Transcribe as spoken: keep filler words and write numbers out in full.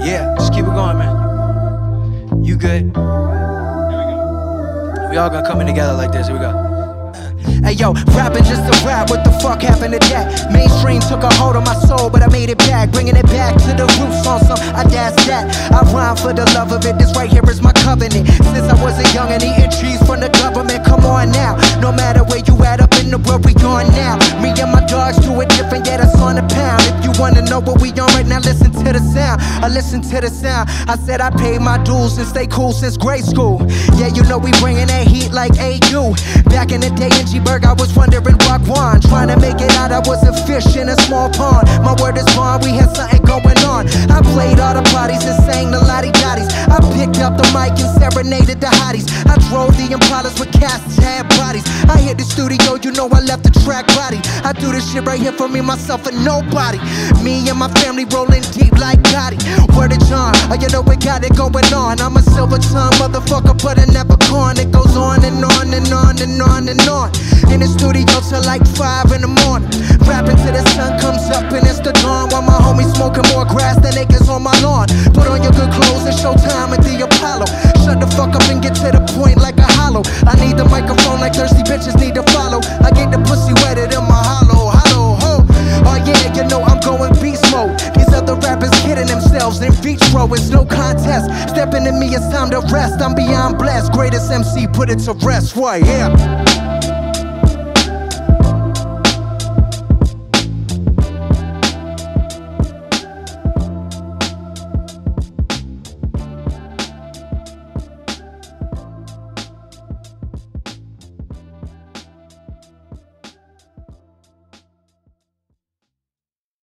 Yeah, just keep it going, man. You good? Here we go. We all gonna come in together like this. Here we go. Hey yo, rapping just a rap, what the fuck happened to that? Mainstream took a hold of my soul, but I made it back, bringing it back to the roots on some, I dash that. I rhyme for the love of it, this right here is my covenant. Since I was a youngin' eating trees from the government, come on now. No matter where you at up in the world, we on now. Me and my dogs do it different, yeah, that's on the pound. If you wanna know what we on right now, listen to the sound. I listen to the sound. I said I paid my dues and stay cool since grade school. Yeah, you know we bringing that heat like A U. Back in the day in G-Berg, I was wondering rock one, trying to make it out, I was a fish in a small pond. My word is bond, we had something going on. I played all the parties and sang the lottie-dotties. I picked up the mic and serenaded the hotties. I drove the Impalas with cats that had bodies. I hit the studio, you know I left the track body. I do this shit right here for me, myself, and nobody. Me and my family rolling deep like Gotti. Word of John, oh, you know we got it going on. I'm a silver tongue motherfucker, but I never corn. It goes on and on and on and on and on. In the studio till like five in the morning, rapping till the sun comes up and it's the dawn. While my homies smoking more grass than acres on my lawn. Put on your good clothes and showtime at the Apollo. Shut the fuck up and get to the point like a hollow. I need the microphone like thirsty bitches need to follow. I get the pussy wetter than my hollow, hollow, ho. Oh yeah, you know I'm going beast mode. These other rappers kidding themselves in vitro, it's no contest. Stepping to me, it's time to rest. I'm beyond blessed, greatest M C, put it to rest. What, yeah.